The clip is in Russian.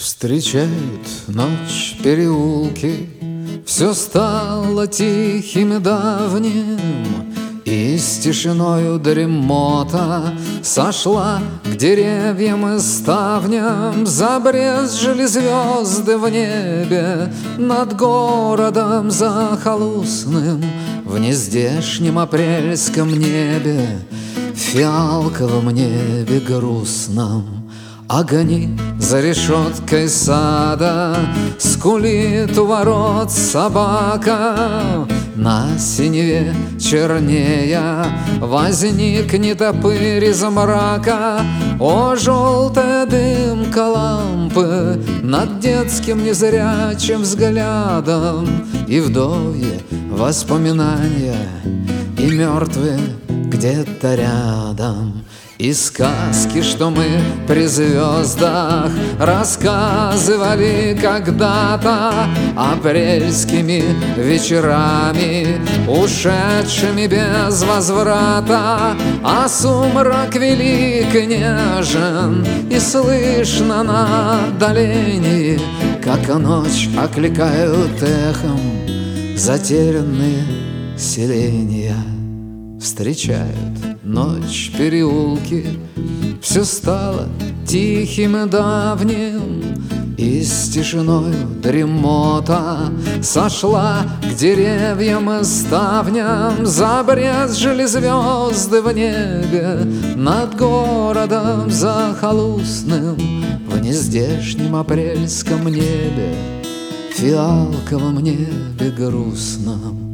Встречают ночь переулки, все стало тихим и давним, и с тишиною дремота сошла к деревьям и ставням. Забрезжили звезды в небе над городом захолустным, в нездешнем апрельском небе, в фиалковом небе грустном. Огни за решеткой сада, скулит у ворот собака. На синеве чернея возникнет опырь из мрака. О, желтая дымка лампы над детским незрячим взглядом, и вдовье воспоминания, и мертвые где-то рядом. И сказки, что мы при звездах рассказывали когда-то, апрельскими вечерами, ушедшими без возврата. А сумрак велик и нежен, и слышно на отдалении, как ночь окликают эхом затерянные селения. Встречают ночь переулки, все стало тихим и давним, и с тишиною дремота сошла к деревьям и ставням. Забрезжили звезды в небе над городом захолустным, в нездешнем апрельском небе, фиалковом небе грустном.